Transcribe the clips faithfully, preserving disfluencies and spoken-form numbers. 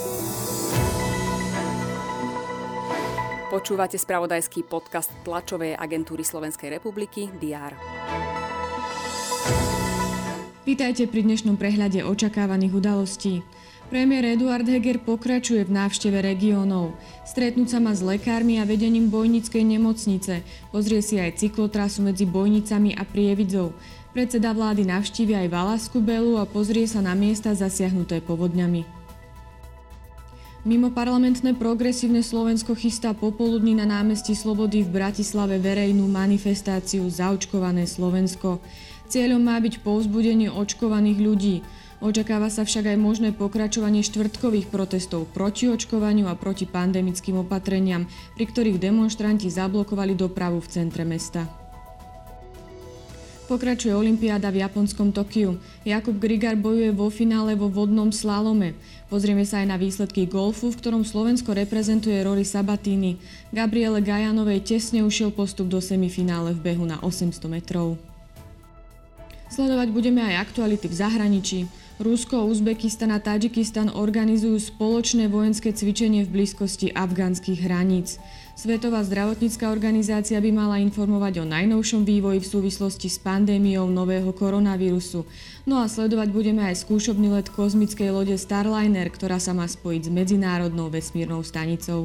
Počúvate spravodajský podcast tlačovej agentúry Slovenskej republiky dé er. Vítajte pri dnešnom prehľade očakávaných udalostí. Premiér Eduard Heger pokračuje v návšteve regiónov. Stretnúť sa má s lekármi a vedením Bojnickej nemocnice. Pozrie si aj cyklotrasu medzi Bojnicami a Prievidzou. Predseda vlády navštívi aj Valašskú Belu a pozrie sa na miesta zasiahnuté povodňami. Mimoparlamentné progresívne Slovensko chystá popoludní na námestí Slobody v Bratislave verejnú manifestáciu Zaočkované Slovensko. Cieľom má byť povzbudenie očkovaných ľudí. Očakáva sa však aj možné pokračovanie štvrtkových protestov proti očkovaniu a proti pandemickým opatreniam, pri ktorých demonštranti zablokovali dopravu v centre mesta. Pokračuje olympiáda v japonskom Tokiu. Jakub Grigar bojuje vo finále vo vodnom slalome. Pozrieme sa aj na výsledky golfu, v ktorom Slovensko reprezentuje Rory Sabatini. Gabriele Gajanovej tesne ušiel postup do semifinále v behu na osemsto metrov. Sledovať budeme aj aktuality v zahraničí. Rusko, Uzbekistan a Tadžikistan organizujú spoločné vojenské cvičenie v blízkosti afgánskych hraníc. Svetová zdravotnícka organizácia by mala informovať o najnovšom vývoji v súvislosti s pandémiou nového koronavírusu. No a sledovať budeme aj skúšobný let kozmickej lode Starliner, ktorá sa má spojiť s medzinárodnou vesmírnou stanicou.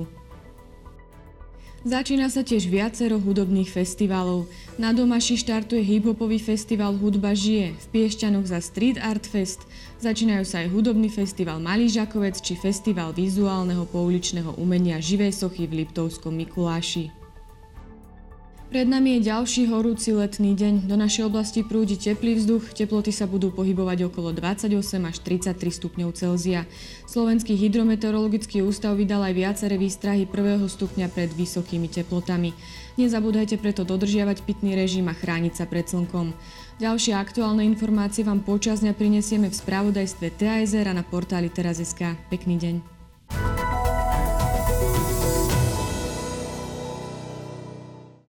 Začína sa tiež viacero hudobných festivalov. Na Domaši štartuje hip-hopový festival Hudba žije, v Piešťanoch za Street Art Fest. Začínajú sa aj hudobný festival Malý Žakovec či festival vizuálneho pouličného umenia Živej sochy v Liptovskom Mikuláši. Pred nami je ďalší horúci letný deň. Do našej oblasti prúdi teplý vzduch, teploty sa budú pohybovať okolo dvadsaťosem až tridsaťtri stupňov Celzia. Slovenský hydrometeorologický ústav vydal aj viaceré výstrahy prvého stupňa pred vysokými teplotami. Nezabúdajte preto dodržiavať pitný režim a chrániť sa pred slnkom. Ďalšie aktuálne informácie vám počas dňa prinesieme v spravodajstve té a es er a na portáli teraz bodka es ká. Pekný deň.